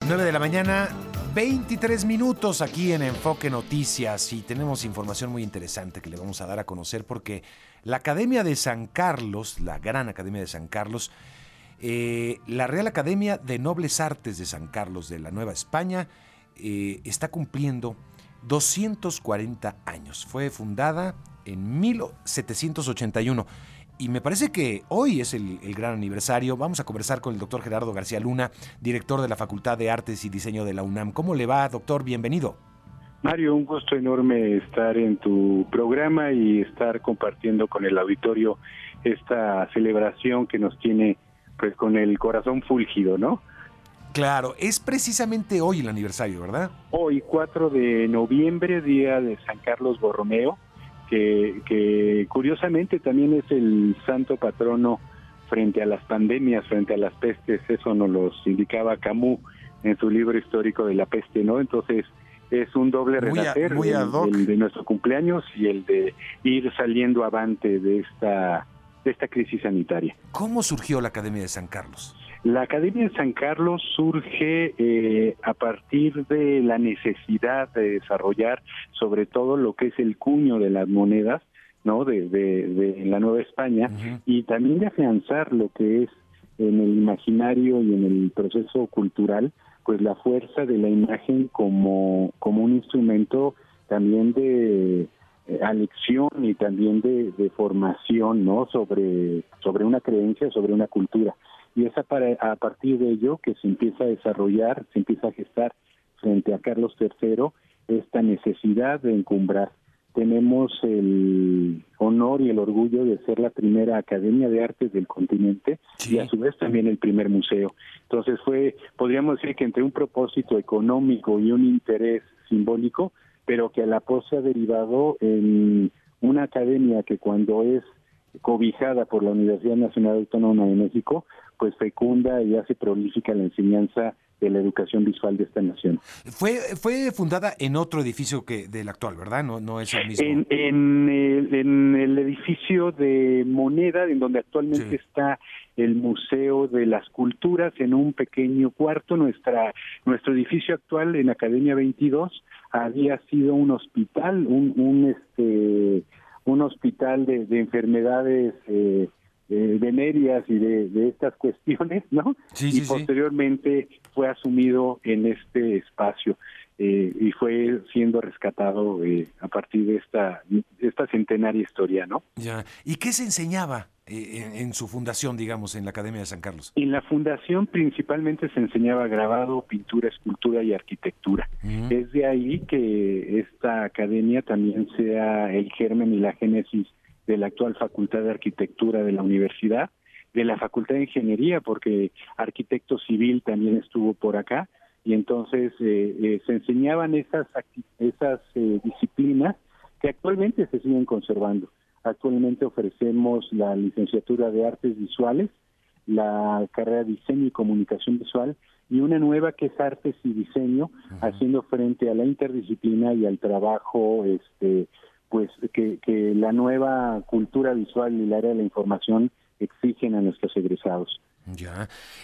9 de la mañana, 23 minutos aquí en Enfoque Noticias, y tenemos información muy interesante que le vamos a dar a conocer porque la Academia de San Carlos, la Gran Academia de San Carlos, la Real Academia de Nobles Artes de San Carlos de la Nueva España, está cumpliendo 240 años. Fue fundada en 1781. Y me parece que hoy es el gran aniversario. Vamos a conversar con el doctor Gerardo García Luna, director de la Facultad de Artes y Diseño de la UNAM. ¿Cómo le va, doctor? Bienvenido. Mario, un gusto enorme estar en tu programa y estar compartiendo con el auditorio esta celebración que nos tiene pues con el corazón fúlgido, ¿no? Claro, es precisamente hoy el aniversario, ¿verdad? Hoy, 4 de noviembre, día de San Carlos Borromeo, que curiosamente también es el santo patrono frente a las pandemias, frente a las pestes. Eso nos lo indicaba Camus en su libro histórico de la peste, ¿no? Entonces es un doble renacer, el de nuestro cumpleaños y el de ir saliendo avante de esta crisis sanitaria. ¿Cómo surgió la Academia de San Carlos? La Academia de San Carlos surge a partir de la necesidad de desarrollar sobre todo lo que es el cuño de las monedas, ¿no? de la Nueva España, uh-huh. Y también de afianzar lo que es en el imaginario y en el proceso cultural, pues la fuerza de la imagen como un instrumento también de alección y también de formación, ¿no? sobre una creencia, sobre una cultura. Y es a partir de ello que se empieza a desarrollar, se empieza a gestar frente a Carlos III esta necesidad de encumbrar. Tenemos el honor y el orgullo de ser la primera Academia de Artes del continente, sí. Y a su vez también el primer museo. Entonces podríamos decir que entre un propósito económico y un interés simbólico, pero que a la postre ha derivado en una academia que cuando es cobijada por la Universidad Nacional Autónoma de México, pues fecunda y hace prolífica la enseñanza de la educación visual de esta nación. Fue fundada en otro edificio que del actual, ¿verdad? No es el mismo. En el edificio de Moneda, en donde actualmente sí. Está el Museo de las Culturas, en un pequeño cuarto. Nuestro edificio actual en Academia 22 había sido un hospital, un hospital de enfermedades venéreas y de estas cuestiones, ¿no? Sí, y posteriormente fue asumido en este espacio y fue siendo rescatado a partir de esta centenaria historia, ¿no? Ya. ¿Y qué se enseñaba en su fundación, digamos, en la Academia de San Carlos? En la fundación principalmente se enseñaba grabado, pintura, escultura y arquitectura. Uh-huh. Es de ahí que esta academia también sea el germen y la génesis de la actual Facultad de Arquitectura de la Universidad, de la Facultad de Ingeniería, porque arquitecto civil también estuvo por acá, y entonces se enseñaban esas disciplinas que actualmente se siguen conservando. Actualmente ofrecemos la licenciatura de Artes Visuales, la carrera de Diseño y Comunicación Visual, y una nueva que es Artes y Diseño, uh-huh. Haciendo frente a la interdisciplina y al trabajo pues que la nueva cultura visual y el área de la información exigen a nuestros egresados. Ya.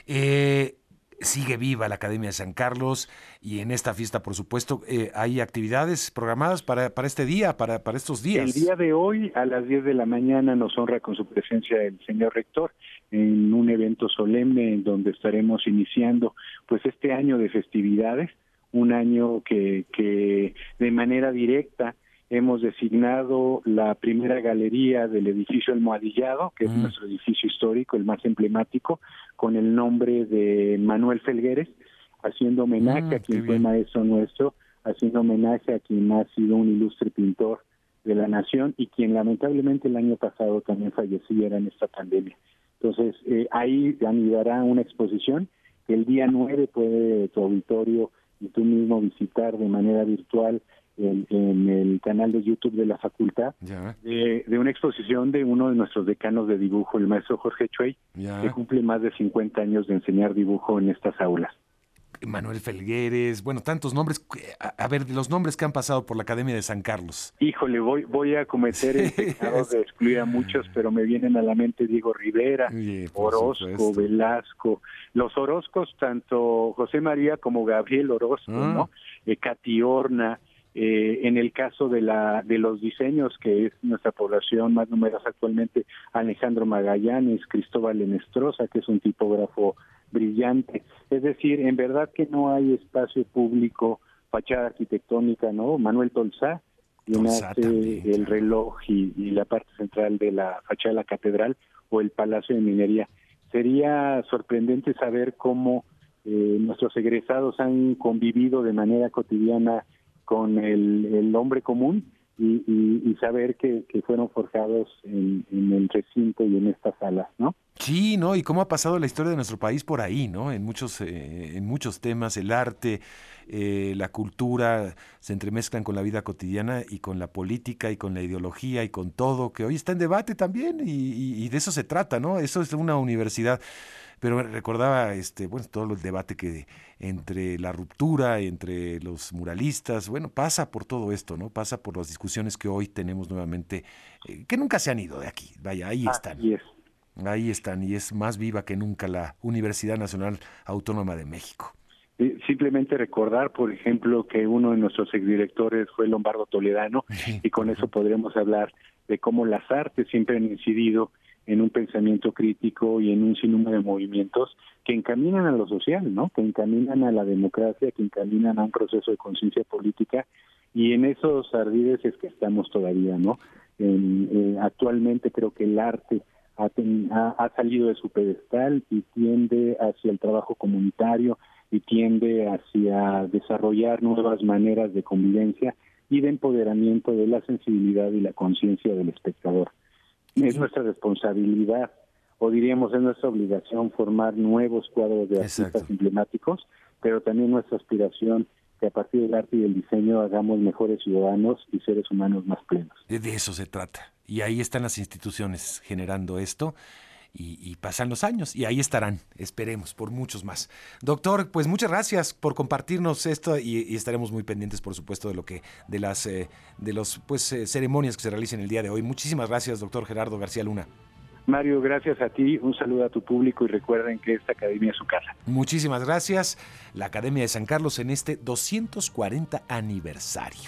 Sigue viva la Academia de San Carlos y en esta fiesta, por supuesto, hay actividades programadas para este día, para estos días. El día de hoy, a las 10 de la mañana, nos honra con su presencia el señor rector en un evento solemne en donde estaremos iniciando pues este año de festividades, un año que de manera directa hemos designado la primera galería del edificio Almohadillado, que es nuestro edificio histórico, el más emblemático, con el nombre de Manuel Felgueres, haciendo homenaje a quien fue maestro nuestro, haciendo homenaje a quien ha sido un ilustre pintor de la nación y quien lamentablemente el año pasado también falleciera en esta pandemia. Entonces, ahí anidará una exposición que el día 9 puede tu auditorio y tú mismo visitar de manera virtual en el canal de YouTube de la facultad, de una exposición de uno de nuestros decanos de dibujo, el maestro Jorge Chuey, que cumple más de 50 años de enseñar dibujo en estas aulas. Manuel Felgueres, bueno, tantos nombres. A ver, los nombres que han pasado por la Academia de San Carlos. Híjole, voy a cometer el pecado de excluir a muchos, pero me vienen a la mente Diego Rivera, Orozco, Velasco. Los Orozcos, tanto José María como Gabriel Orozco, ¿no? Cati Horna. En el caso de los diseños, que es nuestra población más numerosa actualmente, Alejandro Magallanes, Cristóbal Enestrosa, que es un tipógrafo brillante. Es decir, en verdad que no hay espacio público, fachada arquitectónica, ¿no? Manuel Tolsá, quien hace el reloj y la parte central de la fachada de la catedral, o el Palacio de Minería. Sería sorprendente saber cómo nuestros egresados han convivido de manera cotidiana con el hombre común y saber que fueron forjados en el recinto y en estas salas, ¿no? Sí, ¿no? Y cómo ha pasado la historia de nuestro país por ahí, ¿no? En muchos temas, el arte, la cultura se entremezclan con la vida cotidiana y con la política y con la ideología y con todo, que hoy está en debate también y de eso se trata, ¿no? Eso es una universidad. Pero recordaba bueno, todo el debate que entre la ruptura, entre los muralistas, bueno, pasa por todo esto, ¿no? Pasa por las discusiones que hoy tenemos nuevamente, que nunca se han ido de aquí. Vaya, ahí están. Ahí están, y es más viva que nunca la Universidad Nacional Autónoma de México. Simplemente recordar, por ejemplo, que uno de nuestros exdirectores fue Lombardo Toledano, y con eso podremos hablar de cómo las artes siempre han incidido en un pensamiento crítico y en un sinnúmero de movimientos que encaminan a lo social, ¿no? Que encaminan a la democracia, que encaminan a un proceso de conciencia política, y en esos ardides es que estamos todavía, ¿no? Actualmente creo que el arte ha salido de su pedestal y tiende hacia el trabajo comunitario y tiende hacia desarrollar nuevas maneras de convivencia y de empoderamiento de la sensibilidad y la conciencia del espectador. Es nuestra responsabilidad, o diríamos es nuestra obligación, formar nuevos cuadros de artistas emblemáticos, pero también nuestra aspiración que a partir del arte y del diseño hagamos mejores ciudadanos y seres humanos más plenos. De eso se trata. Y ahí están las instituciones generando esto y pasan los años y ahí estarán, esperemos, por muchos más. Doctor, pues muchas gracias por compartirnos esto y estaremos muy pendientes, por supuesto, de las ceremonias que se realicen el día de hoy. Muchísimas gracias, doctor Gerardo García Luna. Mario, gracias a ti, un saludo a tu público y recuerden que esta academia es su casa. Muchísimas gracias. La Academia de San Carlos en este 240 aniversario.